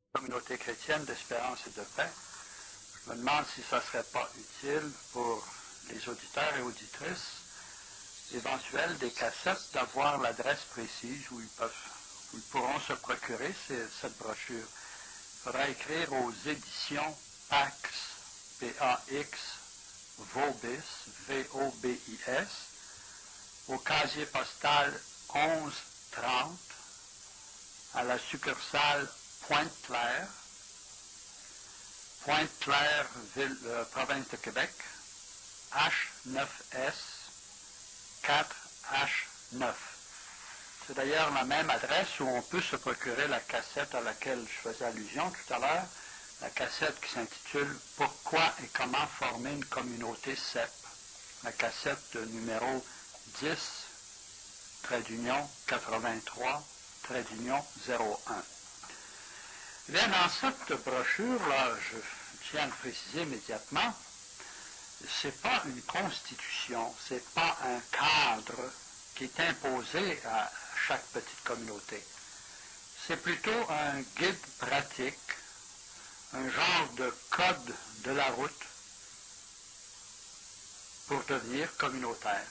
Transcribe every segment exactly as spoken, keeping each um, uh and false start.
Communauté chrétienne d'espérance et de paix. Je me demande si ça ne serait pas utile pour les auditeurs et auditrices éventuels des cassettes d'avoir l'adresse précise où ils, peuvent, où ils pourront se procurer ces, cette brochure. Il faudra écrire aux éditions Pax, P A X, Vobis, V O B I S, au casier postal onze trente, à la succursale Pointe-Claire, Pointe-Claire, ville, euh, province de Québec, H neuf S quatre H neuf. C'est d'ailleurs la même adresse où on peut se procurer la cassette à laquelle je faisais allusion tout à l'heure, la cassette qui s'intitule « Pourquoi et comment former une communauté C E P », la cassette numéro dix, trait d'union quatre-vingt-trois, trait d'union zéro un. Eh bien, dans cette brochure-là, je tiens à le préciser immédiatement, ce n'est pas une constitution, ce n'est pas un cadre qui est imposé à chaque petite communauté. C'est plutôt un guide pratique, un genre de code de la route pour devenir communautaire.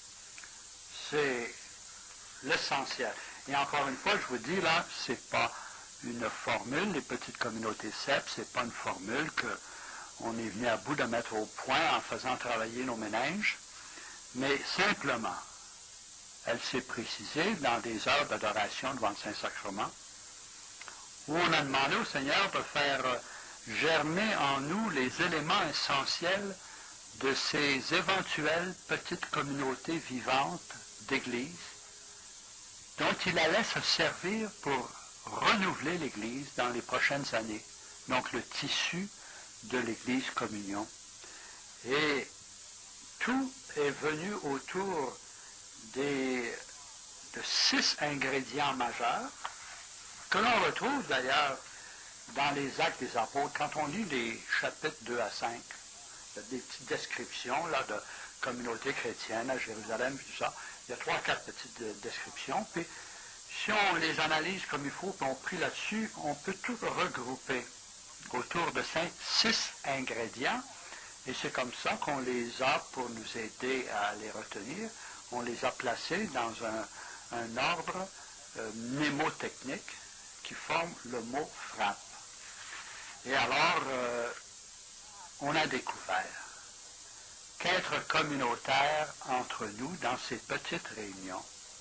C'est l'essentiel. Et encore une fois, je vous dis là, c'est pas une formule, les petites communautés C E P, c'est pas une formule qu'on est venu à bout de mettre au point en faisant travailler nos méninges, mais simplement, elle s'est précisée dans des heures d'adoration devant le Saint-Sacrement, où on a demandé au Seigneur de faire germer en nous les éléments essentiels de ces éventuelles petites communautés vivantes d'Église, dont il allait se servir pour renouveler l'Église dans les prochaines années, donc le tissu de l'Église communion. Et tout est venu autour des, de six ingrédients majeurs, que l'on retrouve d'ailleurs dans les Actes des Apôtres. Quand on lit les chapitres deux à cinq, il y a des petites descriptions là, de communauté chrétienne à Jérusalem, tout ça. Il y a trois, quatre petites descriptions, puis si on les analyse comme il faut, puis on prie là-dessus, on peut tout regrouper autour de cinq, six ingrédients, et c'est comme ça qu'on les a, pour nous aider à les retenir, on les a placés dans un, un ordre euh, mnémotechnique qui forme le mot frappe. Et alors, euh, on a découvert qu'être communautaire entre nous dans ces petites réunions,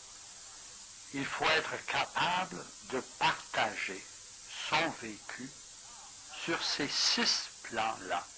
il faut être capable de partager son vécu sur ces six plans-là.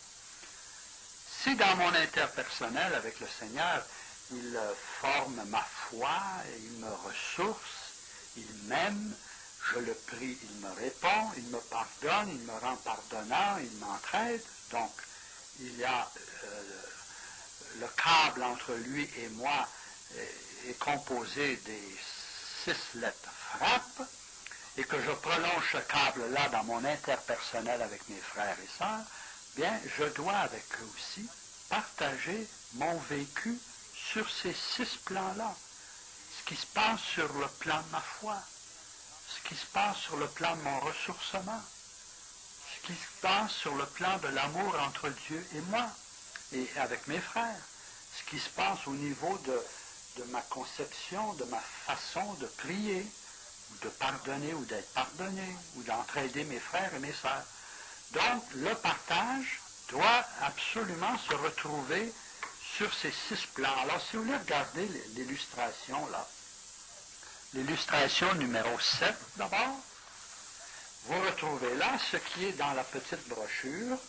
Si dans mon interpersonnel avec le Seigneur, il forme ma foi, il me ressource, il m'aime, je le prie, il me répond, il me pardonne, il me rend pardonnant, il m'entraide. Donc, il y a euh, le câble entre lui et moi est, est composé des six lettres frappe, et que je prolonge ce câble-là dans mon interpersonnel avec mes frères et sœurs, bien, je dois avec eux aussi partager mon vécu sur ces six plans-là. Ce qui se passe sur le plan de ma foi, ce qui se passe sur le plan de mon ressourcement, ce qui se passe sur le plan de l'amour entre Dieu et moi, et avec mes frères, ce qui se passe au niveau de, de ma conception, de ma façon de prier, ou de pardonner, ou d'être pardonné, ou d'entraider mes frères et mes sœurs. Donc, le partage doit absolument se retrouver sur ces six plans. Alors, si vous voulez regarder l'illustration, là, l'illustration numéro sept, d'abord, vous retrouvez là ce qui est dans la petite brochure,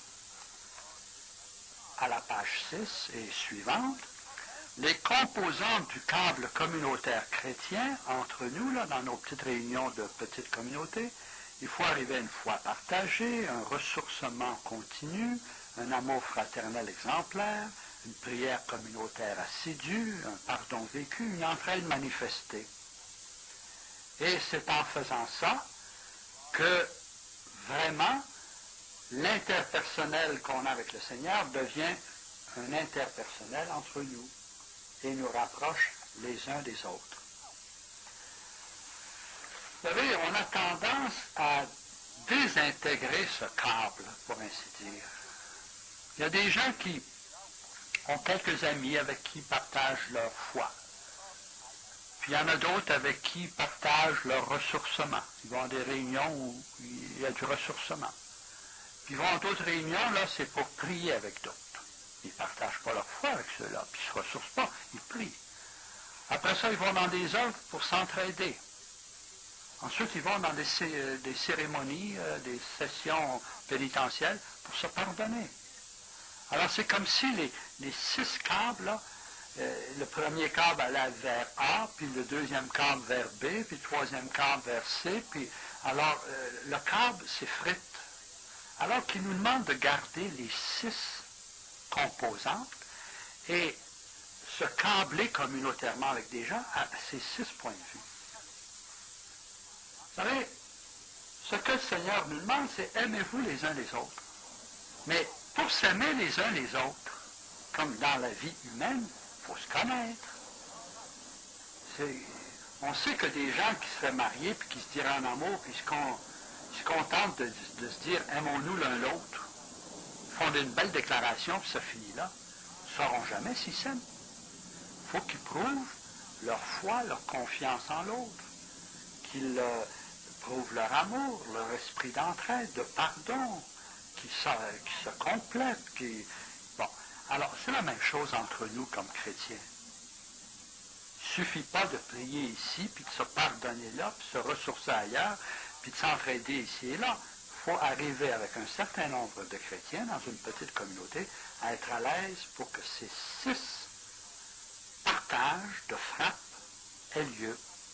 à la page six et suivante, les composantes du câble communautaire chrétien entre nous, là, dans nos petites réunions de petites communautés. Il faut arriver à une foi partagée, un ressourcement continu, un amour fraternel exemplaire, une prière communautaire assidue, un pardon vécu, une entraide manifestée. Et c'est en faisant ça que vraiment l'interpersonnel qu'on a avec le Seigneur devient un interpersonnel entre nous et nous rapproche les uns des autres. Vous savez, on a tendance à désintégrer ce câble, pour ainsi dire. Il y a des gens qui ont quelques amis avec qui ils partagent leur foi. Puis il y en a d'autres avec qui ils partagent leur ressourcement. Ils vont à des réunions où il y a du ressourcement. Puis ils vont à d'autres réunions, là, c'est pour prier avec d'autres. Ils ne partagent pas leur foi avec ceux-là, puis ils ne se ressourcent pas, ils prient. Après ça, ils vont dans des œuvres pour s'entraider. Ensuite, ils vont dans des, cé des cérémonies, euh, des sessions pénitentielles pour se pardonner. Alors, c'est comme si les, les six câbles, là, euh, le premier câble allait vers A, puis le deuxième câble vers B, puis le troisième câble vers C, puis alors, euh, le câble s'effrite. Alors qu'il nous demande de garder les six composantes et se câbler communautairement avec des gens à ces six points de vue. Vous savez, ce que le Seigneur nous demande, c'est aimez-vous les uns les autres. Mais pour s'aimer les uns les autres, comme dans la vie humaine, il faut se connaître. On sait que des gens qui seraient mariés, puis qui se diraient en amour, puis qui se contentent de, de se dire aimons-nous l'un l'autre, font une belle déclaration, puis ça finit là, ne sauront jamais s'ils s'aiment. Il faut qu'ils prouvent leur foi, leur confiance en l'autre, qu'ils euh, prouvent leur amour, leur esprit d'entraide, de pardon, qu'ils se, qu'ils se complètent. Qu'ils... Bon, alors c'est la même chose entre nous comme chrétiens. Il ne suffit pas de prier ici, puis de se pardonner là, puis de se ressourcer ailleurs, puis de s'entraider ici et là. Il faut arriver avec un certain nombre de chrétiens dans une petite communauté à être à l'aise pour que ces six partages de frappe aient lieu.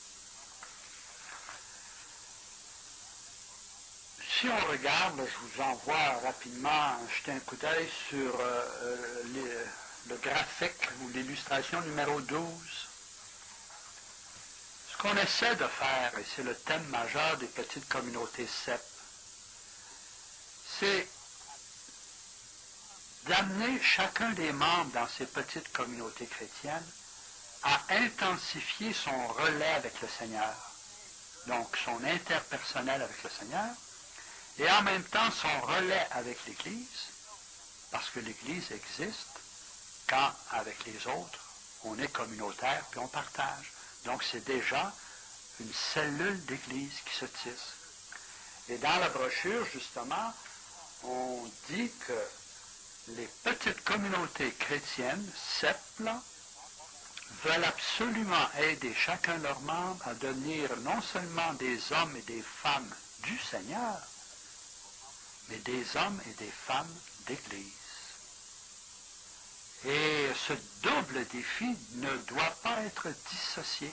Si on regarde, je vous envoie rapidement jeter un coup d'œil sur euh, les, le graphique ou l'illustration numéro douze. Ce qu'on essaie de faire, et c'est le thème majeur des petites communautés C E P, c'est d'amener chacun des membres dans ces petites communautés chrétiennes à intensifier son relais avec le Seigneur, donc son interpersonnel avec le Seigneur, et en même temps son relais avec l'Église, parce que l'Église existe quand, avec les autres, on est communautaire puis on partage. Donc c'est déjà une cellule d'Église qui se tisse. Et dans la brochure, justement, on dit que les petites communautés chrétiennes, C E P, là, veulent absolument aider chacun de leurs membres à devenir non seulement des hommes et des femmes du Seigneur, mais des hommes et des femmes d'Église. Et ce double défi ne doit pas être dissocié.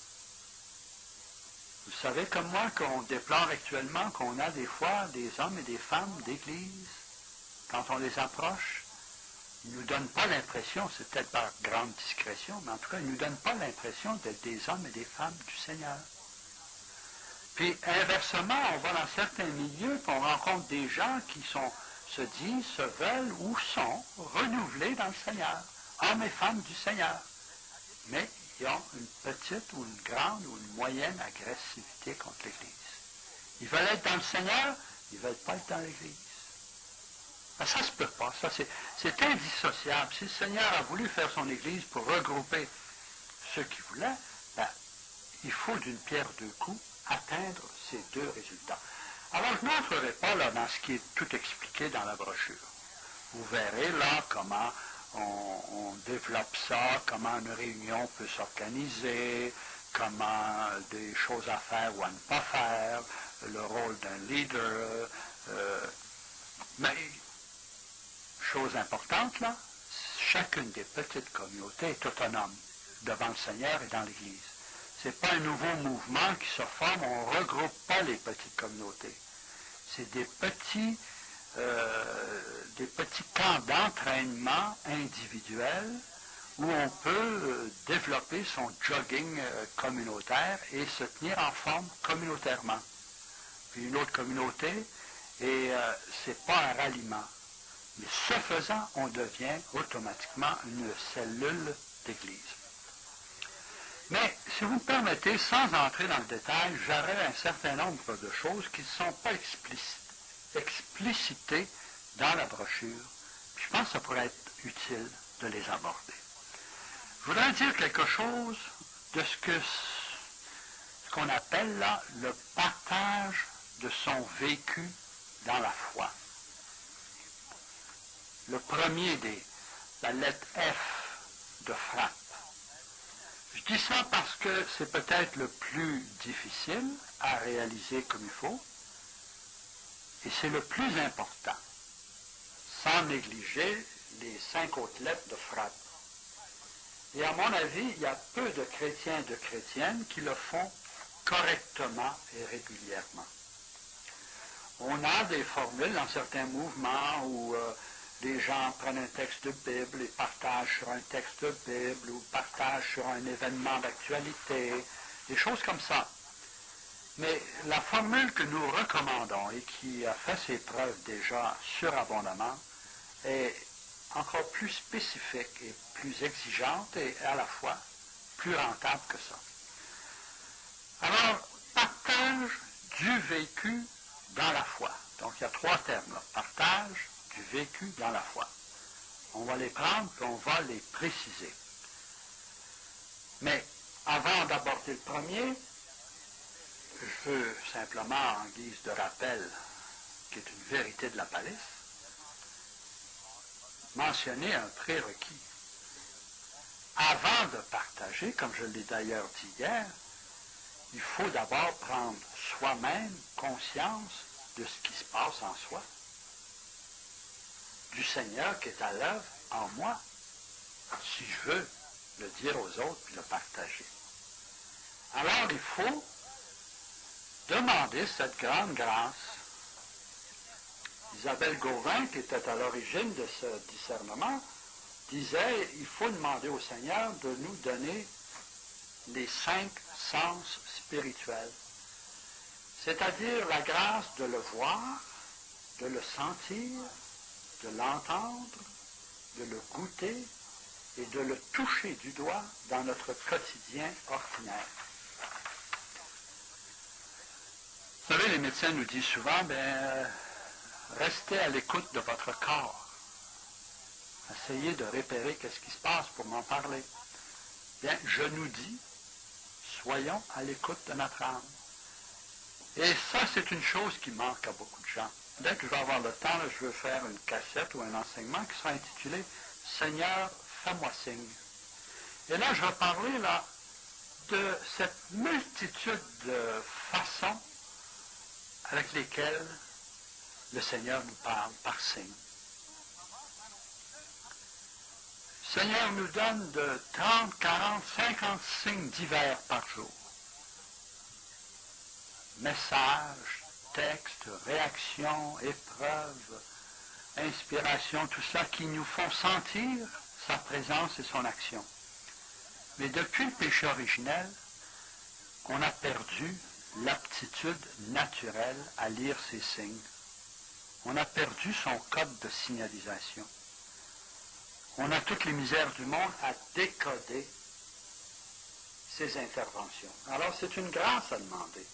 Vous savez comme moi qu'on déplore actuellement qu'on a des fois des hommes et des femmes d'Église, quand on les approche, ils ne nous donnent pas l'impression, c'est peut-être par grande discrétion, mais en tout cas, ils ne nous donnent pas l'impression d'être des hommes et des femmes du Seigneur. Puis inversement, on va dans certains milieux, puis on rencontre des gens qui sont, se disent, se veulent ou sont renouvelés dans le Seigneur, hommes et femmes du Seigneur. Mais ils ont une petite ou une grande ou une moyenne agressivité contre l'Église. Ils veulent être dans le Seigneur, ils ne veulent pas être dans l'Église. Ben, ça ne se peut pas, ça c'est, c'est indissociable. Si le Seigneur a voulu faire son Église pour regrouper ceux qu'il voulait, ben, il faut d'une pierre deux coups atteindre ces deux résultats. Alors je n'entrerai pas là dans ce qui est tout expliqué dans la brochure. Vous verrez là comment on, on développe ça, comment une réunion peut s'organiser, comment des choses à faire ou à ne pas faire, le rôle d'un leader. Euh, mais, chose importante là, chacune des petites communautés est autonome devant le Seigneur et dans l'Église. Ce n'est pas un nouveau mouvement qui se forme, on ne regroupe pas les petites communautés. C'est des petits, euh, des petits camps d'entraînement individuel où on peut euh, développer son jogging euh, communautaire et se tenir en forme communautairement. Puis une autre communauté, et euh, ce n'est pas un ralliement. Mais ce faisant, on devient automatiquement une cellule d'Église. Mais si vous me permettez, sans entrer dans le détail, j'aurais un certain nombre de choses qui ne sont pas explicitées dans la brochure. Puis je pense que ça pourrait être utile de les aborder. Je voudrais dire quelque chose de ce que ce qu'on appelle là le partage de son vécu dans la foi. Le premier des, la lettre F de frappe. Je dis ça parce que c'est peut-être le plus difficile à réaliser comme il faut, et c'est le plus important, sans négliger les cinq autres lettres de frappe. Et à mon avis, il y a peu de chrétiens et de chrétiennes qui le font correctement et régulièrement. On a des formules dans certains mouvements où euh, les gens prennent un texte de Bible et partagent sur un texte de Bible ou partagent sur un événement d'actualité, des choses comme ça. Mais la formule que nous recommandons et qui a fait ses preuves déjà surabondamment est encore plus spécifique et plus exigeante et à la fois plus rentable que ça. Alors, partage du vécu dans la foi. Donc, il y a trois termes là. Partage du vécu dans la foi. On va les prendre et on va les préciser. Mais avant d'aborder le premier, je veux simplement, en guise de rappel, qui est une vérité de la palisse, mentionner un prérequis. Avant de partager, comme je l'ai d'ailleurs dit hier, il faut d'abord prendre soi-même conscience de ce qui se passe en soi, du Seigneur qui est à l'œuvre en moi, si je veux le dire aux autres et le partager. Alors il faut demander cette grande grâce. Isabelle Gauvin, qui était à l'origine de ce discernement, disait il faut demander au Seigneur de nous donner les cinq sens spirituels, c'est-à-dire la grâce de le voir, de le sentir, de l'entendre, de le goûter et de le toucher du doigt dans notre quotidien ordinaire. Vous savez, les médecins nous disent souvent, ben, restez à l'écoute de votre corps. Essayez de repérer qu'est-ce qui se passe pour m'en parler. Bien, je nous dis, soyons à l'écoute de notre âme. Et ça, c'est une chose qui manque à beaucoup de gens. Dès que je vais avoir le temps, là, je veux faire une cassette ou un enseignement qui sera intitulé « Seigneur, fais-moi signe ». Et là, je vais parler là, de cette multitude de façons avec lesquelles le Seigneur nous parle par signe. Le Seigneur nous donne de trente, quarante, cinquante signes divers par jour. Messages, textes, réactions, épreuves, inspirations, tout ça qui nous font sentir sa présence et son action. Mais depuis le péché originel, on a perdu l'aptitude naturelle à lire ces signes. On a perdu son code de signalisation. On a toutes les misères du monde à décoder ces interventions. Alors, c'est une grâce à demander.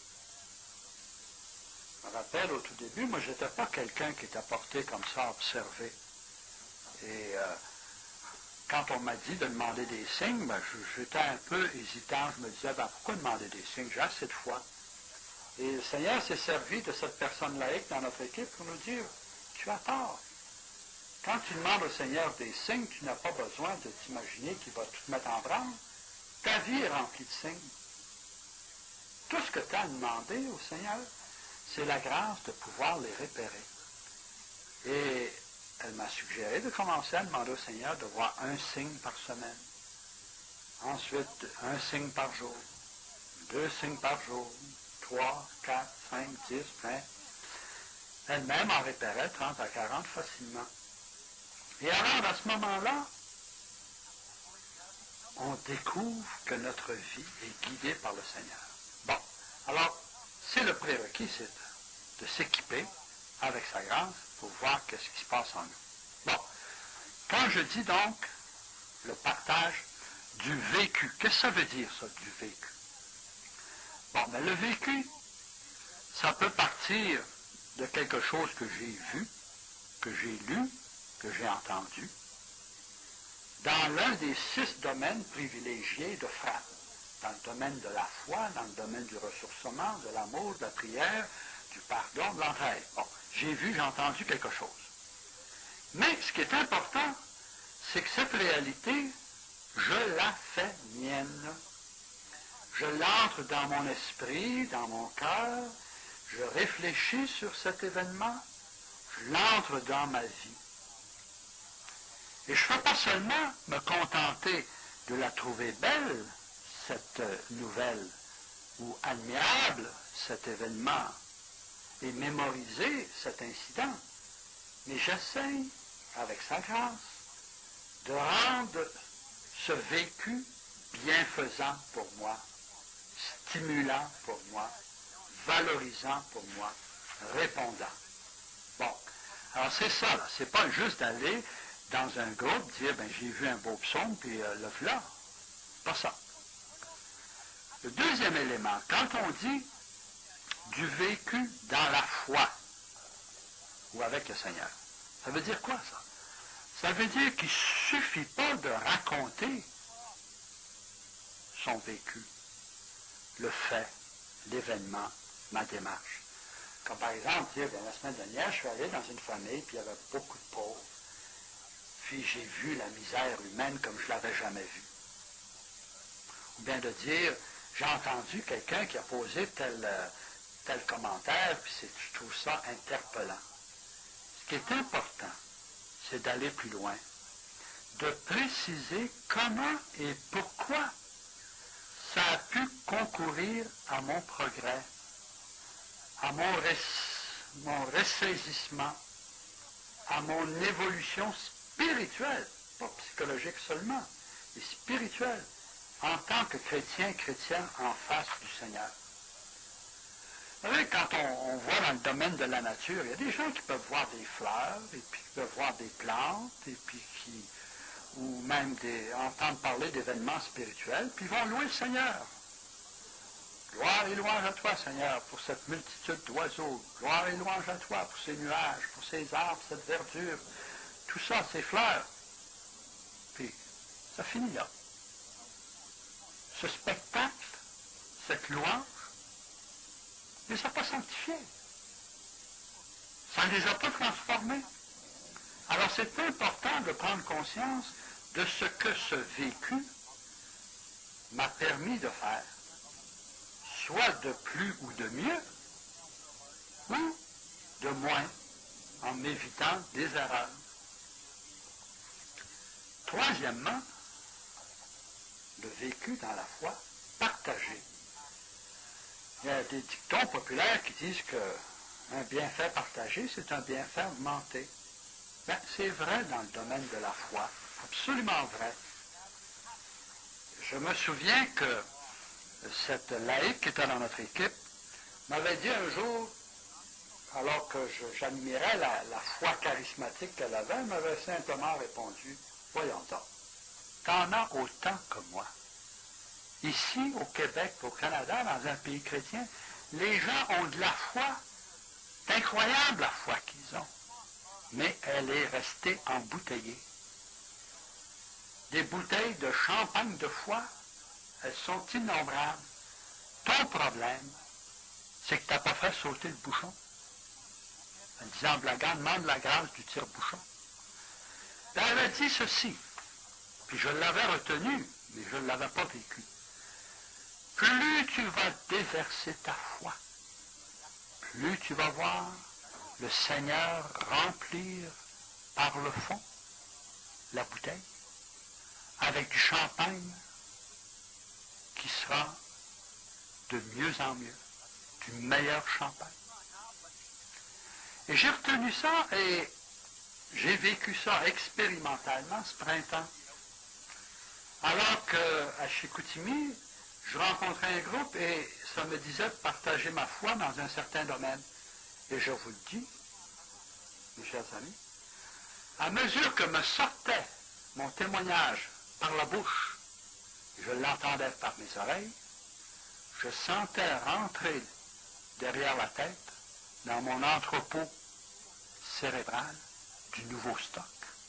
Je me rappelle, au tout début, moi, je n'étais pas quelqu'un qui était porté comme ça à observer. Et euh, quand on m'a dit de demander des signes, ben, j'étais un peu hésitant. Je me disais, ben, pourquoi demander des signes? J'ai assez de foi. Et le Seigneur s'est servi de cette personne laïque dans notre équipe pour nous dire, tu as tort. Quand tu demandes au Seigneur des signes, tu n'as pas besoin de t'imaginer qu'il va tout te mettre en branle. Ta vie est remplie de signes. Tout ce que tu as demandé au Seigneur, c'est la grâce de pouvoir les repérer. Et elle m'a suggéré de commencer à demander au Seigneur de voir un signe par semaine. Ensuite, un signe par jour. Deux signes par jour. Trois, quatre, cinq, dix, vingt. Elle-même en repérait trente à quarante facilement. Et alors, à ce moment-là, on découvre que notre vie est guidée par le Seigneur. Bon, alors, c'est le prérequis, c'est de, de s'équiper avec sa grâce pour voir qu'est-ce qui se passe en nous. Bon, quand je dis donc le partage du vécu. Qu'est-ce que ça veut dire, ça, du vécu? Bon, mais le vécu, ça peut partir de quelque chose que j'ai vu, que j'ai lu, que j'ai entendu, dans l'un des six domaines privilégiés de frappe. Dans le domaine de la foi, dans le domaine du ressourcement, de l'amour, de la prière, du pardon, de l'entraide. Bon, j'ai vu, j'ai entendu quelque chose. Mais ce qui est important, c'est que cette réalité, je la fais mienne. Je l'entre dans mon esprit, dans mon cœur, je réfléchis sur cet événement, je l'entre dans ma vie. Et je ne fais pas seulement me contenter de la trouver belle, cette nouvelle, ou admirable, cet événement, et mémoriser cet incident, mais j'essaye, avec sa grâce, de rendre ce vécu bienfaisant pour moi, stimulant pour moi, valorisant pour moi, répondant. Bon, alors c'est ça, là. C'est pas juste d'aller dans un groupe, dire, ben j'ai vu un beau psaume, puis euh, le voilà. Pas ça. Le deuxième élément, quand on dit du vécu dans la foi, ou avec le Seigneur, ça veut dire quoi ça? Ça veut dire qu'il ne suffit pas de raconter son vécu, le fait, l'événement, ma démarche. Comme par exemple, dire, bien, la semaine dernière, je suis allé dans une famille, puis il y avait beaucoup de pauvres. Puis j'ai vu la misère humaine comme je ne l'avais jamais vue. Ou bien de dire, j'ai entendu quelqu'un qui a posé tel, euh, tel commentaire, puis je trouve ça interpellant. Ce qui est important, c'est d'aller plus loin, de préciser comment et pourquoi ça a pu concourir à mon progrès, à mon, res, mon ressaisissement, à mon évolution spirituelle, pas psychologique seulement, mais spirituelle, en tant que chrétien, chrétienne en face du Seigneur. Vous savez, quand on, on voit dans le domaine de la nature, il y a des gens qui peuvent voir des fleurs, et puis qui peuvent voir des plantes, et puis qui, ou même des, entendre parler d'événements spirituels, puis ils vont louer le Seigneur. Gloire et louange à toi, Seigneur, pour cette multitude d'oiseaux. Gloire et louange à toi pour ces nuages, pour ces arbres, cette verdure. Tout ça, ces fleurs. Puis, ça finit là. Ce spectacle, cette louange, ne les a pas sanctifiés. Ça ne les a pas transformés. Alors, c'est important de prendre conscience de ce que ce vécu m'a permis de faire, soit de plus ou de mieux, ou de moins, en m'évitant des erreurs. Troisièmement, le vécu dans la foi partagé. Il y a des dictons populaires qui disent qu'un bienfait partagé, c'est un bienfait augmenté. Ben, c'est vrai dans le domaine de la foi, absolument vrai. Je me souviens que cette laïque qui était dans notre équipe m'avait dit un jour, alors que j'admirais la, la foi charismatique qu'elle avait, elle m'avait simplement répondu, voyons donc, t'en as autant que moi. Ici, au Québec, au Canada, dans un pays chrétien, les gens ont de la foi. C'est incroyable la foi qu'ils ont. Mais elle est restée embouteillée. Des bouteilles de champagne de foi, elles sont innombrables. Ton problème, c'est que tu n'as pas fait sauter le bouchon. En disant, blaguant, demande la grâce du tire-bouchon. Elle avait dit ceci, puis je l'avais retenu, mais je ne l'avais pas vécu. Plus tu vas déverser ta foi, plus tu vas voir le Seigneur remplir par le fond la bouteille avec du champagne qui sera de mieux en mieux, du meilleur champagne. Et j'ai retenu ça et j'ai vécu ça expérimentalement ce printemps. Alors qu'à Chicoutimi, je rencontrais un groupe et ça me disait de partager ma foi dans un certain domaine. Et je vous le dis, mes chers amis, à mesure que me sortait mon témoignage par la bouche, Je l'entendais par mes oreilles. Je sentais rentrer derrière la tête, dans mon entrepôt cérébral, du nouveau stock.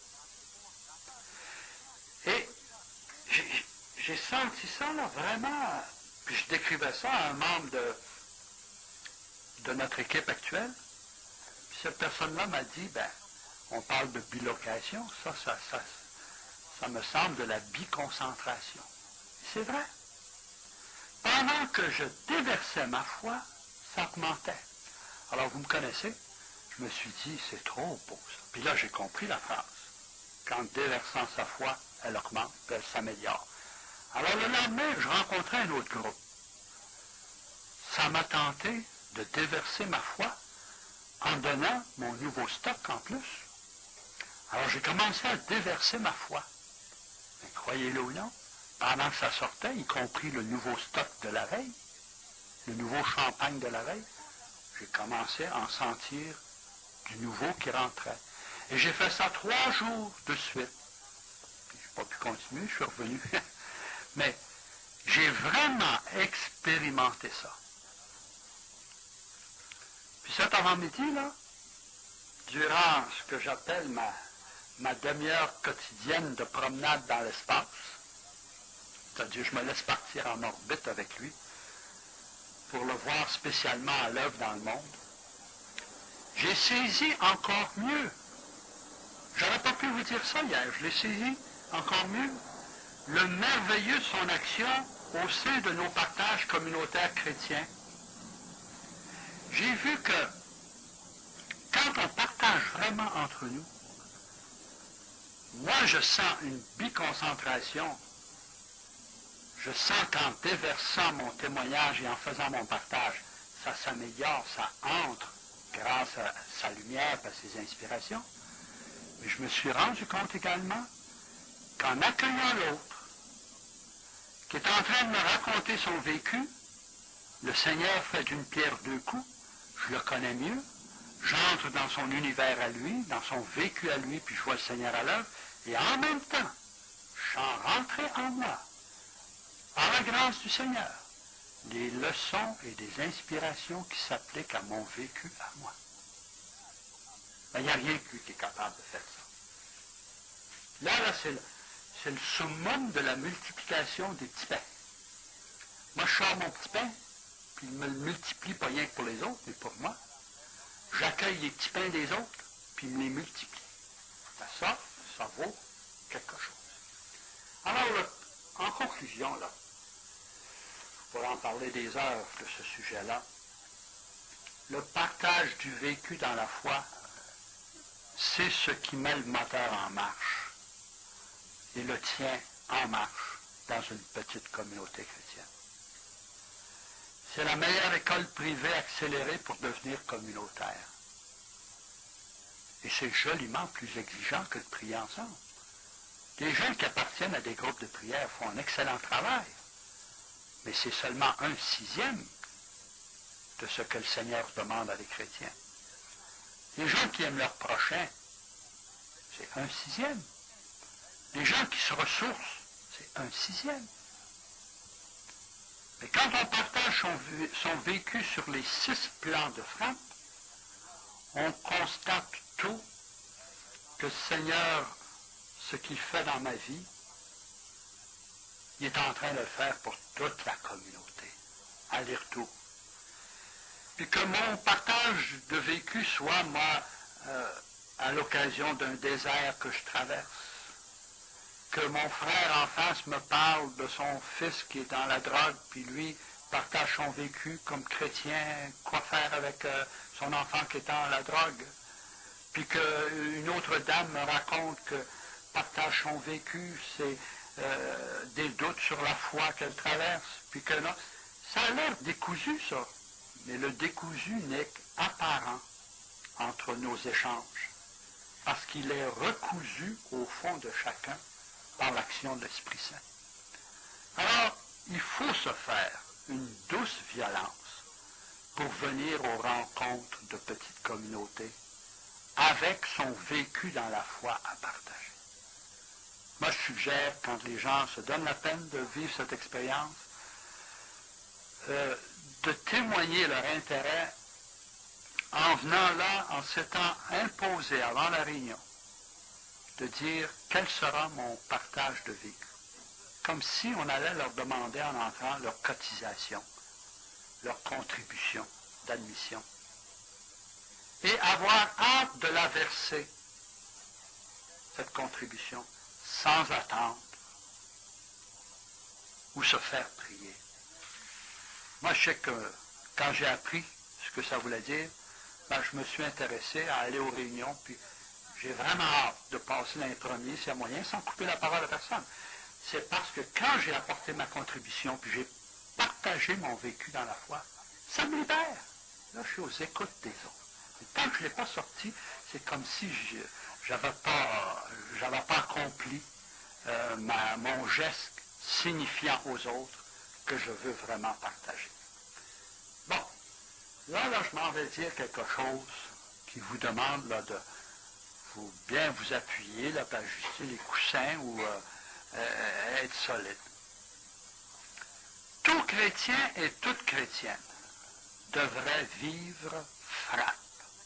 Et j'ai, j'ai senti ça là, vraiment, puis je décrivais ça à un membre de, de notre équipe actuelle. Puis cette personne-là m'a dit, ben, on parle de bilocation, ça, ça, ça, ça me semble de la biconcentration. C'est vrai. Pendant que je déversais ma foi, ça augmentait. Alors, vous me connaissez, je me suis dit, c'est trop beau, ça. Puis là, j'ai compris la phrase. Qu'en déversant sa foi, elle augmente, puis elle s'améliore. Alors, le lendemain, je rencontrais un autre groupe. Ça m'a tenté de déverser ma foi en donnant mon nouveau stock en plus. Alors, j'ai commencé à déverser ma foi. Mais croyez-le ou non, pendant que ça sortait, y compris le nouveau stock de la veille, le nouveau champagne de la veille, j'ai commencé à en sentir du nouveau qui rentrait. Et j'ai fait ça trois jours de suite. Puis je n'ai pas pu continuer, je suis revenu. Mais j'ai vraiment expérimenté ça. Puis cet avant-midi, là, durant ce que j'appelle ma, ma demi-heure quotidienne de promenade dans l'espace, c'est-à-dire je me laisse partir en orbite avec lui, pour le voir spécialement à l'œuvre dans le monde, j'ai saisi encore mieux. J'aurais pas pu vous dire ça hier, je l'ai saisi encore mieux. Le merveilleux de son action au sein de nos partages communautaires chrétiens. J'ai vu que quand on partage vraiment entre nous, moi je sens une biconcentration. Je sens qu'en déversant mon témoignage et en faisant mon partage, ça s'améliore, ça entre grâce à sa lumière et à ses inspirations. Mais je me suis rendu compte également qu'en accueillant l'autre, qui est en train de me raconter son vécu, le Seigneur fait d'une pierre deux coups, je le connais mieux, j'entre dans son univers à lui, dans son vécu à lui, puis je vois le Seigneur à l'œuvre, et en même temps, je sens rentrer en moi, par la grâce du Seigneur, des leçons et des inspirations qui s'appliquent à mon vécu à moi. Ben, il n'y a rien que lui qui est capable de faire ça. Là, là, c'est le, c'est le summum de la multiplication des petits pains. Moi, je sors mon petit pain, puis il me le multiplie pas rien que pour les autres, mais pour moi. J'accueille les petits pains des autres, puis il me les multiplie. Ben, ça, ça vaut quelque chose. Alors, là, en conclusion, là, je pourrais en parler des heures de ce sujet-là. Le partage du vécu dans la foi, c'est ce qui met le moteur en marche et le tient en marche dans une petite communauté chrétienne. C'est la meilleure école privée accélérée pour devenir communautaire. Et c'est joliment plus exigeant que de prier ensemble. Les gens qui appartiennent à des groupes de prière font un excellent travail, mais c'est seulement un sixième de ce que le Seigneur demande à des chrétiens. Les gens qui aiment leur prochain, c'est un sixième. Les gens qui se ressourcent, c'est un sixième. Mais quand on partage son, son vécu sur les six plans de frappe, on constate tout que le Seigneur, ce qu'il fait dans ma vie, il est en train de le faire pour toute la communauté, aller-retour. Puis que mon partage de vécu soit, moi, euh, à l'occasion d'un désert que je traverse, que mon frère en face me parle de son fils qui est dans la drogue, puis lui partage son vécu comme chrétien, quoi faire avec euh, son enfant qui est dans la drogue, puis qu'une autre dame me raconte que partage son vécu, c'est euh, des doutes sur la foi qu'elle traverse, puis que non, ça a l'air décousu, ça, mais le décousu n'est qu'apparent entre nos échanges, parce qu'il est recousu au fond de chacun par l'action de l'Esprit Saint. Alors, il faut se faire une douce violence pour venir aux rencontres de petites communautés avec son vécu dans la foi à partager. Moi, je suggère, quand les gens se donnent la peine de vivre cette expérience, euh, de témoigner leur intérêt en venant là, en s'étant imposé avant la réunion, de dire quel sera mon partage de vie. Comme si on allait leur demander en entrant leur cotisation, leur contribution d'admission. Et avoir hâte de la verser, cette contribution, sans attendre, ou se faire prier. Moi, je sais que quand j'ai appris ce que ça voulait dire, ben, je me suis intéressé à aller aux réunions, puis j'ai vraiment hâte de passer dans les premiers, s'il y a moyen, sans couper la parole à personne. C'est parce que quand j'ai apporté ma contribution, puis j'ai partagé mon vécu dans la foi, ça me libère. Là, je suis aux écoutes des autres. Et tant que je ne l'ai pas sorti, c'est comme si je n'avais pas, j'avais pas accompli euh, ma, mon geste signifiant aux autres que je veux vraiment partager. Bon, là, là, je m'en vais dire quelque chose qui vous demande là, de vous, bien vous appuyer, là, pour ajuster les coussins ou euh, euh, être solide. Tout chrétien et toute chrétienne devrait vivre frappe.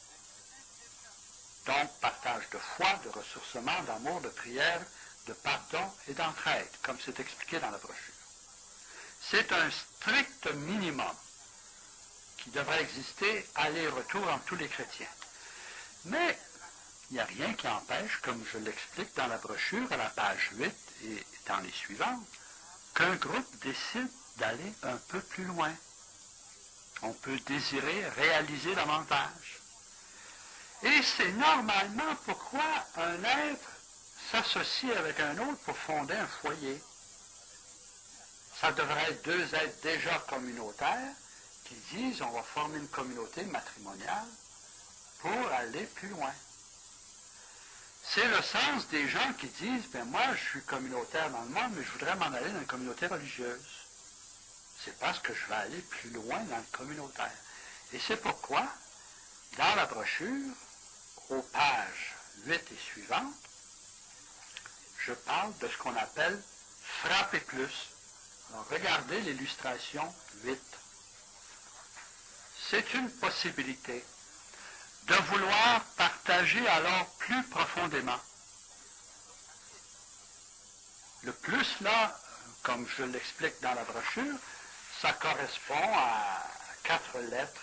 Donc, partage de foi, de ressourcement, d'amour, de prière, de pardon et d'entraide, comme c'est expliqué dans la brochure. C'est un strict minimum qui devrait exister aller-retour entre tous les chrétiens. Mais il n'y a rien qui empêche, comme je l'explique dans la brochure, à la page huit et dans les suivantes, qu'un groupe décide d'aller un peu plus loin. On peut désirer réaliser davantage. Et c'est normalement pourquoi un être s'associe avec un autre pour fonder un foyer. Ça devrait être deux êtres déjà communautaires qui disent on va former une communauté matrimoniale pour aller plus loin. C'est le sens des gens qui disent ben moi je suis communautaire dans le monde, mais je voudrais m'en aller dans une communauté religieuse. C'est parce que je vais aller plus loin dans le communautaire. Et c'est pourquoi, dans la brochure, aux pages huit et suivantes, je parle de ce qu'on appelle frapper plus. Alors, regardez l'illustration huit. C'est une possibilité de vouloir partager alors plus profondément. Le plus, là, comme je l'explique dans la brochure, ça correspond à quatre lettres.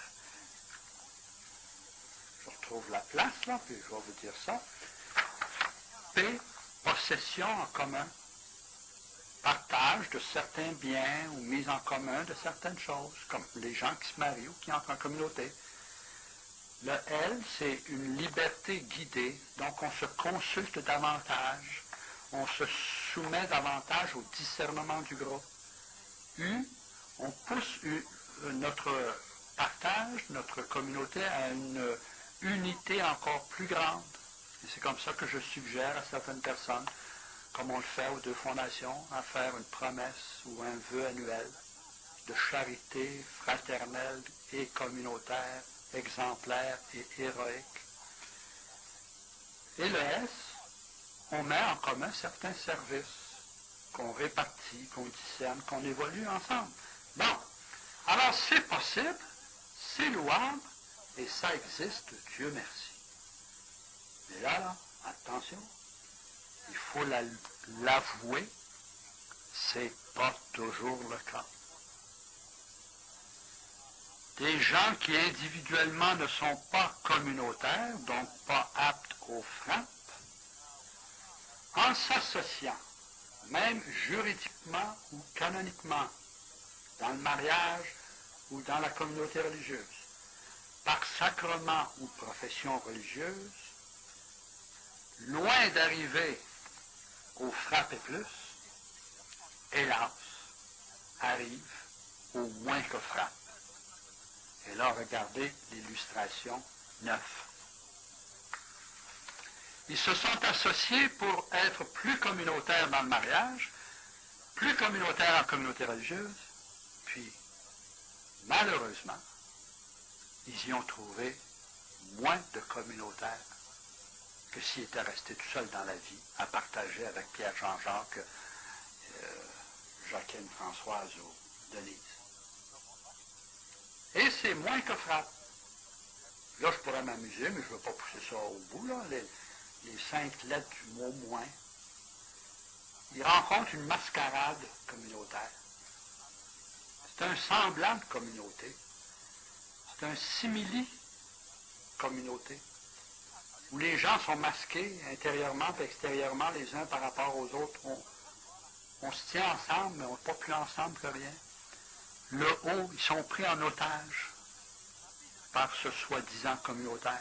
Je retrouve la place, là, puis je vais vous dire ça. P, possession en commun. Partage de certains biens ou mise en commun de certaines choses, comme les gens qui se marient ou qui entrent en communauté. Le L, c'est une liberté guidée, donc on se consulte davantage, on se soumet davantage au discernement du groupe. U, on pousse notre partage, notre communauté à une unité encore plus grande. Et c'est comme ça que je suggère à certaines personnes, comme on le fait aux deux fondations, à faire une promesse ou un vœu annuel de charité fraternelle et communautaire, exemplaire et héroïque. Et le S, on met en commun certains services qu'on répartit, qu'on discerne, qu'on évolue ensemble. Bon, alors c'est possible, c'est louable, et ça existe, Dieu merci. Mais là, là, attention, il faut l'avouer, c'est pas toujours le cas. Des gens qui individuellement ne sont pas communautaires, donc pas aptes aux frappes, en s'associant, même juridiquement ou canoniquement, dans le mariage ou dans la communauté religieuse, par sacrement ou profession religieuse, loin d'arriver aux frappes et plus, hélas, arrive au moins que frappe. Et là, regardez l'illustration neuf. Ils se sont associés pour être plus communautaires dans le mariage, plus communautaires en communauté religieuse, puis, malheureusement, ils y ont trouvé moins de communautaires que s'il était resté tout seul dans la vie, à partager avec Pierre Jean-Jacques, euh, Jacqueline Françoise ou Denise. Et c'est moins que frappe. Là, je pourrais m'amuser, mais je ne veux pas pousser ça au bout, là, les, les cinq lettres du mot moins. Il rencontre une mascarade communautaire. C'est un semblant de communauté. C'est un simili communauté, où les gens sont masqués intérieurement et extérieurement les uns par rapport aux autres. On, on se tient ensemble, mais on n'est pas plus ensemble que rien. Le haut, ils sont pris en otage par ce soi-disant communautaire.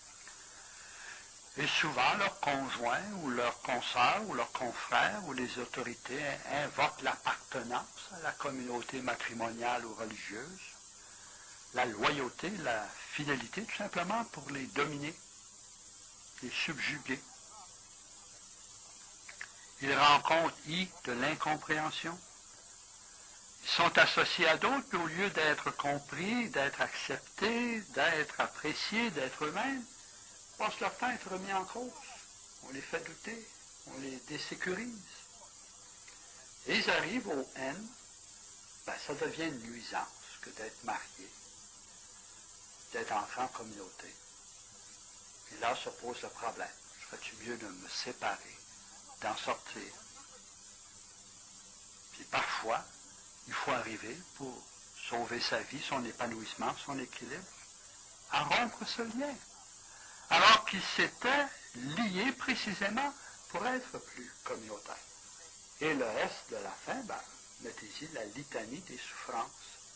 Et souvent, leurs conjoints ou leurs consoeurs ou leurs confrères ou les autorités invoquent l'appartenance à la communauté matrimoniale ou religieuse, la loyauté, la fidélité, tout simplement pour les dominer, les subjuguer. Ils rencontrent I de l'incompréhension. Ils sont associés à d'autres, puis au lieu d'être compris, d'être acceptés, d'être appréciés, d'être eux-mêmes, ils passent leur temps à être remis en cause. On les fait douter, on les désécurise. Et ils arrivent au N, ben, ça devient une nuisance que d'être marié, d'être entré en communauté. Et là se pose le problème. Ferais-tu mieux de me séparer, d'en sortir? Puis parfois, il faut arriver pour sauver sa vie, son épanouissement, son équilibre, à rompre ce lien. Alors qu'il s'était lié précisément pour être plus communautaire. Et le reste de la fin, ben, mettez-y la litanie des souffrances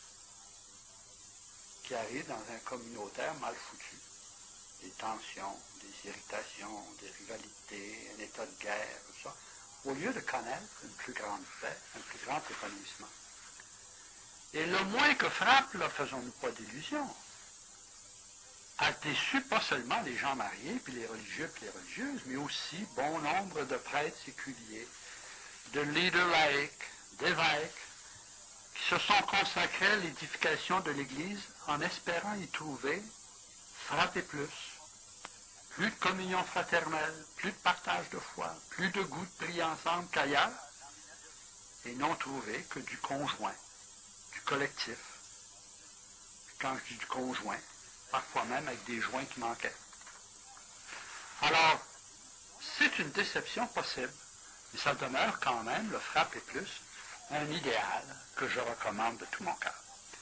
qui arrivent dans un communautaire mal foutu. Des tensions, des irritations, des rivalités, un état de guerre, tout ça, au lieu de connaître une plus grande paix, un plus grand épanouissement. Et le moins que frappe, là, faisons-nous pas d'illusions, a déçu pas seulement les gens mariés, puis les religieux, puis les religieuses, mais aussi bon nombre de prêtres séculiers, de leaders laïcs, d'évêques, qui se sont consacrés à l'édification de l'Église en espérant y trouver frapper plus, plus de communion fraternelle, plus de partage de foi, plus de goût de prier ensemble qu'ailleurs, et n'ont trouvé que du conjoint, du collectif. Quand je dis du conjoint, parfois même avec des joints qui manquaient. Alors, c'est une déception possible, mais ça demeure quand même, le frappe et plus, un idéal que je recommande de tout mon cœur.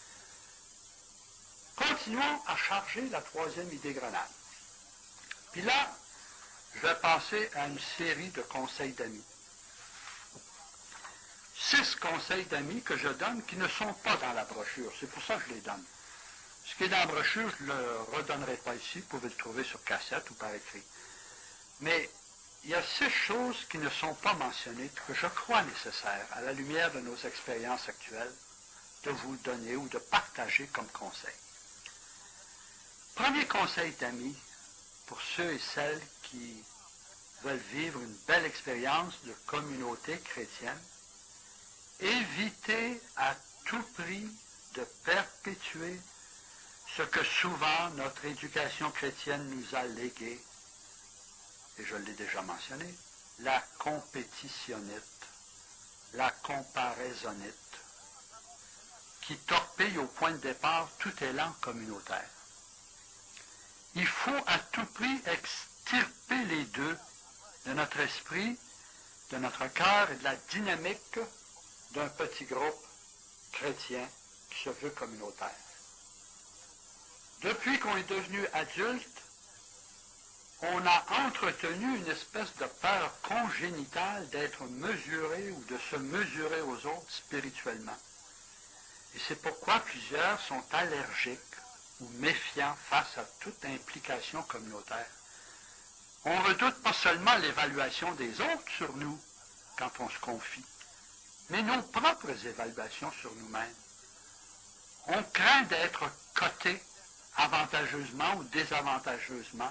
Continuons à charger la troisième idée grenade. Puis là, je vais passer à une série de conseils d'amis. Six conseils d'amis que je donne qui ne sont pas dans la brochure. C'est pour ça que je les donne. Ce qui est dans la brochure, je ne le redonnerai pas ici. Vous pouvez le trouver sur cassette ou par écrit. Mais il y a six choses qui ne sont pas mentionnées, que je crois nécessaires, à la lumière de nos expériences actuelles, de vous donner ou de partager comme conseil. Premier conseil d'amis, pour ceux et celles qui veulent vivre une belle expérience de communauté chrétienne, évitez à tout prix de perpétuer ce que souvent notre éducation chrétienne nous a légué, et je l'ai déjà mentionné, la compétitionnite, la comparaisonnite, qui torpille au point de départ tout élan communautaire. Il faut à tout prix extirper les deux de notre esprit, de notre cœur et de la dynamique d'un petit groupe chrétien qui se veut communautaire. Depuis qu'on est devenu adulte, on a entretenu une espèce de peur congénitale d'être mesuré ou de se mesurer aux autres spirituellement. Et c'est pourquoi plusieurs sont allergiques ou méfiants face à toute implication communautaire. On redoute pas seulement l'évaluation des autres sur nous quand on se confie, mais nos propres évaluations sur nous-mêmes. On craint d'être coté avantageusement ou désavantageusement.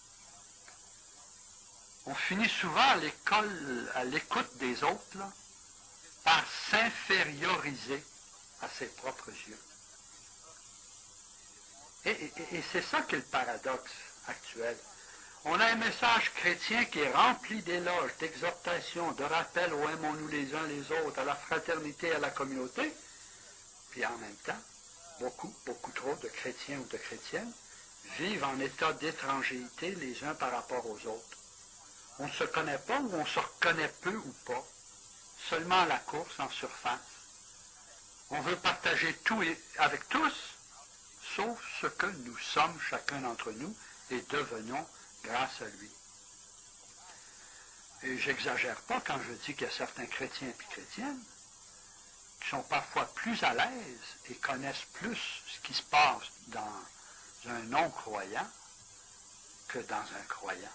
On finit souvent à l'école, à l'écoute des autres, là, par s'inférioriser à ses propres yeux. Et, et, et c'est ça qui est le paradoxe actuel. On a un message chrétien qui est rempli d'éloges, d'exhortations, de rappels au aimons-nous les uns les autres, à la fraternité, à la communauté. Puis en même temps, beaucoup, beaucoup trop de chrétiens ou de chrétiennes vivent en état d'étrangérité les uns par rapport aux autres. On ne se connaît pas ou on se reconnaît peu ou pas, seulement à la course en surface. On veut partager tout avec tous, sauf ce que nous sommes chacun d'entre nous et devenons grâce à lui. Et j'exagère pas quand je dis qu'il y a certains chrétiens et chrétiennes qui sont parfois plus à l'aise et connaissent plus ce qui se passe dans un non-croyant que dans un croyant.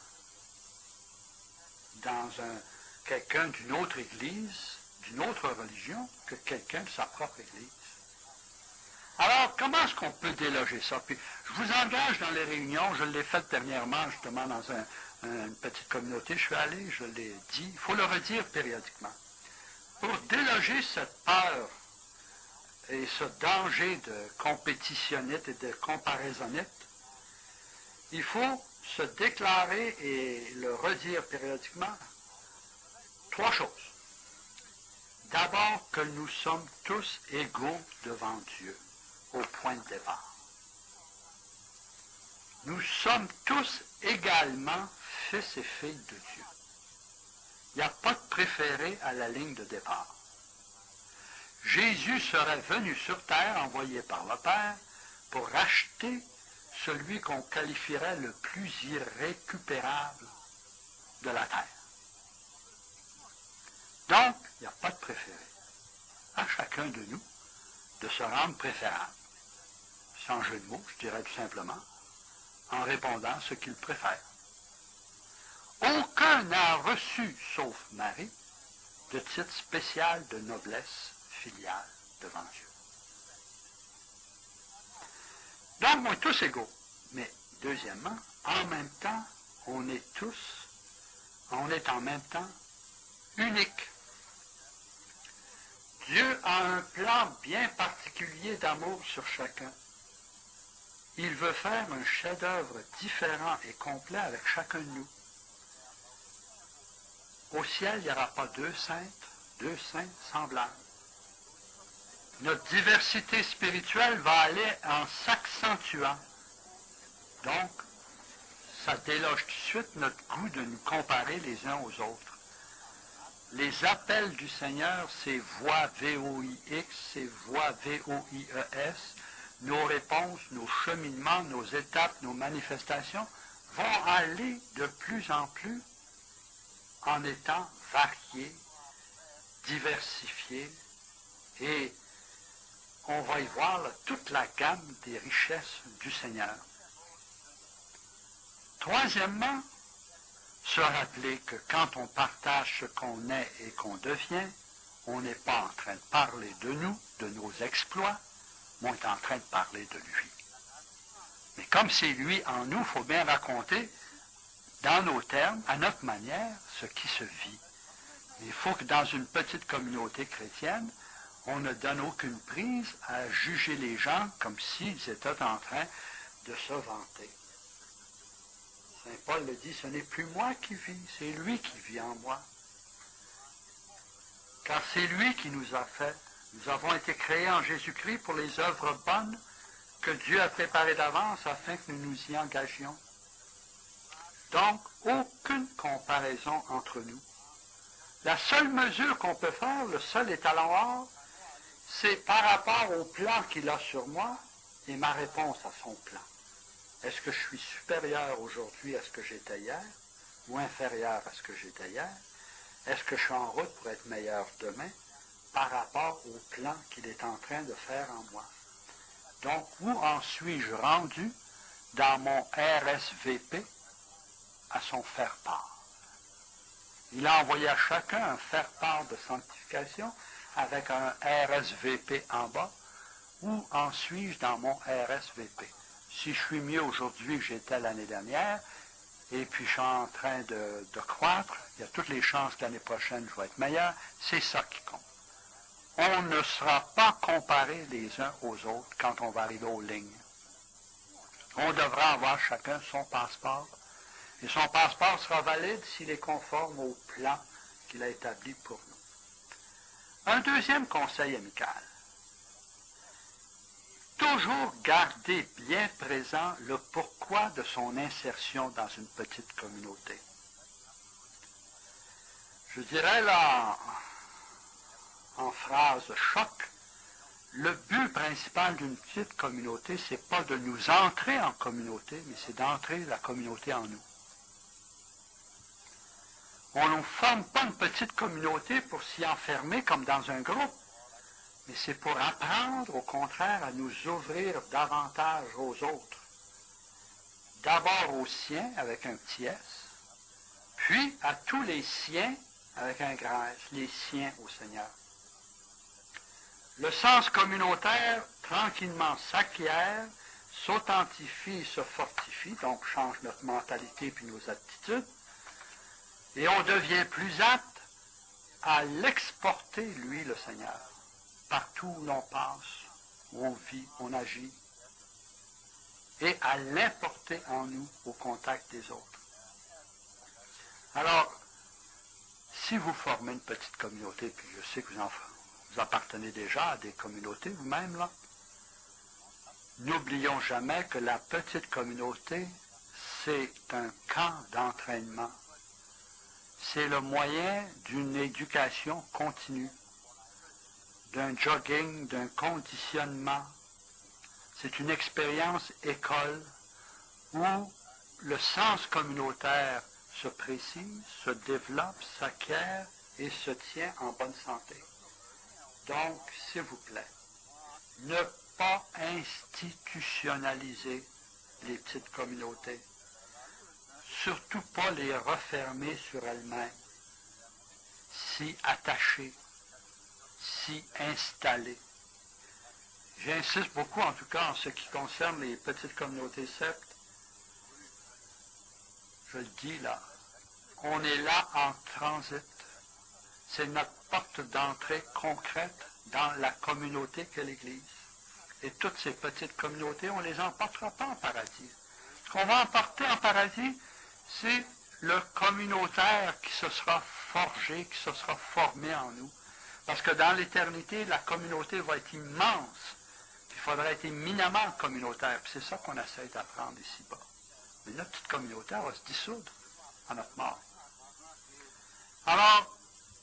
Dans un, quelqu'un d'une autre église, d'une autre religion, que quelqu'un de sa propre église. Alors, comment est-ce qu'on peut déloger ça? Puis, je vous engage dans les réunions, je l'ai fait dernièrement, justement, dans un, un, une petite communauté, je suis allé, je l'ai dit, il faut le redire périodiquement. Pour déloger cette peur et ce danger de compétitionnite et de comparaisonnite, il faut se déclarer et le redire périodiquement trois choses. D'abord, que nous sommes tous égaux devant Dieu, au point de départ. Nous sommes tous également fils et filles de Dieu. Il n'y a pas de préféré à la ligne de départ. Jésus serait venu sur terre, envoyé par le Père, pour racheter celui qu'on qualifierait le plus irrécupérable de la terre. Donc, il n'y a pas de préféré. À chacun de nous de se rendre préférable. Sans jeu de mots, je dirais tout simplement, en répondant ce qu'il préfère. Aucun n'a reçu, sauf Marie, de titre spécial de noblesse filiale devant Dieu. Donc, on est tous égaux. Mais, deuxièmement, en même temps, on est tous, on est en même temps uniques. Dieu a un plan bien particulier d'amour sur chacun. Il veut faire un chef-d'œuvre différent et complet avec chacun de nous. Au ciel, il n'y aura pas deux saintes, deux saints semblables. Notre diversité spirituelle va aller en s'accentuant. Donc, ça déloge tout de suite notre goût de nous comparer les uns aux autres. Les appels du Seigneur, c'est voix V O I X, c'est voix V O I E S. Nos réponses, nos cheminements, nos étapes, nos manifestations vont aller de plus en plus en étant variés, diversifiés, et on va y voir là, toute la gamme des richesses du Seigneur. Troisièmement, se rappeler que quand on partage ce qu'on est et qu'on devient, on n'est pas en train de parler de nous, de nos exploits, mais on est en train de parler de lui. Mais comme c'est lui en nous, il faut bien raconter, dans nos termes, à notre manière, ce qui se vit. Il faut que dans une petite communauté chrétienne, on ne donne aucune prise à juger les gens comme s'ils étaient en train de se vanter. Saint Paul le dit, ce n'est plus moi qui vis, c'est lui qui vit en moi. Car c'est lui qui nous a fait. Nous avons été créés en Jésus-Christ pour les œuvres bonnes que Dieu a préparées d'avance afin que nous nous y engagions. Donc, aucune comparaison entre nous. La seule mesure qu'on peut faire, le seul étalon, c'est par rapport au plan qu'il a sur moi et ma réponse à son plan. Est-ce que je suis supérieur aujourd'hui à ce que j'étais hier ou inférieur à ce que j'étais hier? Est-ce que je suis en route pour être meilleur demain par rapport au plan qu'il est en train de faire en moi? Donc, où en suis-je rendu dans mon R S V P à son faire-part? Il a envoyé à chacun un faire-part de sanctification avec un R S V P en bas. Où en suis-je dans mon R S V P? Si je suis mieux aujourd'hui que j'étais l'année dernière, et puis je suis en train de, de croître, il y a toutes les chances que l'année prochaine je vais être meilleur, c'est ça qui compte. On ne sera pas comparés les uns aux autres quand on va arriver aux lignes. On devra avoir chacun son passeport Et son passeport sera valide s'il est conforme au plan qu'il a établi pour nous. Un deuxième conseil amical. Toujours garder bien présent le pourquoi de son insertion dans une petite communauté. Je dirais là, en phrase choc, le but principal d'une petite communauté, ce n'est pas de nous entrer en communauté, mais c'est d'entrer la communauté en nous. On ne forme pas une petite communauté pour s'y enfermer comme dans un groupe, mais c'est pour apprendre, au contraire, à nous ouvrir davantage aux autres. D'abord aux siens, avec un petit S, puis à tous les siens, avec un grand S, les siens au Seigneur. Le sens communautaire, tranquillement, s'acquiert, s'authentifie, se fortifie, donc change notre mentalité puis nos attitudes, et on devient plus apte à l'exporter, lui, le Seigneur, partout où l'on passe, où on vit, on agit, et à l'importer en nous au contact des autres. Alors, si vous formez une petite communauté, puis je sais que vous, en, vous appartenez déjà à des communautés vous-même, là, n'oublions jamais que la petite communauté, c'est un camp d'entraînement. C'est le moyen d'une éducation continue, d'un jogging, d'un conditionnement. C'est une expérience école où le sens communautaire se précise, se développe, s'acquiert et se tient en bonne santé. Donc, s'il vous plaît, ne pas institutionnaliser les petites communautés. Surtout pas les refermer sur elles-mêmes, s'y attacher, s'y installer. J'insiste beaucoup, en tout cas, en ce qui concerne les petites communautés septes. Je le dis là, on est là en transit. C'est notre porte d'entrée concrète dans la communauté qu'est l'Église. Et toutes ces petites communautés, on ne les emportera pas en paradis. Ce qu'on va emporter en paradis, c'est le communautaire qui se sera forgé, qui se sera formé en nous. Parce que dans l'éternité, la communauté va être immense. Il faudra être éminemment communautaire. Puis c'est ça qu'on essaie d'apprendre ici-bas. Mais notre petite communauté, elle va se dissoudre à notre mort. Alors,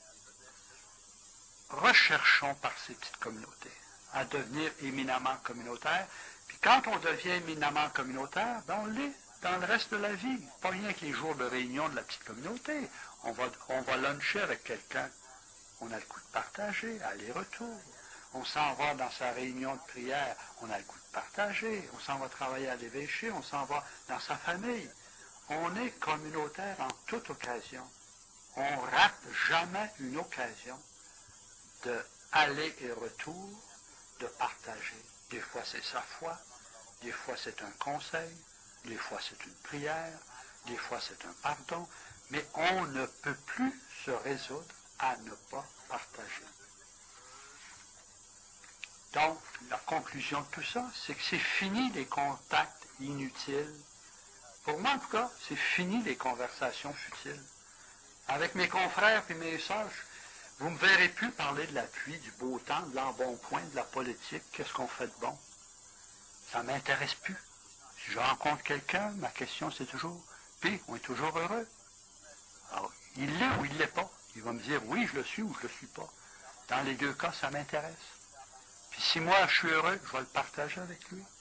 recherchons par ces petites communautés à devenir éminemment communautaires. Puis quand on devient éminemment communautaire, ben on l'est dans le reste de la vie. Pas rien que les jours de réunion de la petite communauté. On va, on va luncher avec quelqu'un. On a le goût de partager, aller-retour. On s'en va dans sa réunion de prière. On a le goût de partager. On s'en va travailler à l'évêché. On s'en va dans sa famille. On est communautaire en toute occasion. On rate jamais une occasion de aller et retour, de partager. Des fois, c'est sa foi. Des fois, c'est un conseil. Des fois, c'est une prière. Des fois, c'est un pardon. Mais on ne peut plus se résoudre à ne pas partager. Donc, la conclusion de tout ça, c'est que c'est fini les contacts inutiles. Pour moi, en tout cas, c'est fini les conversations futiles. Avec mes confrères et mes sœurs, vous ne me verrez plus parler de la pluie, du beau temps, de l'embonpoint, de la politique, qu'est-ce qu'on fait de bon. Ça ne m'intéresse plus. Si je rencontre quelqu'un, ma question c'est toujours, puis on est toujours heureux. Alors, il l'est ou il ne l'est pas. Il va me dire oui, je le suis ou je ne le suis pas. Dans les deux cas, ça m'intéresse. Puis si moi je suis heureux, je vais le partager avec lui.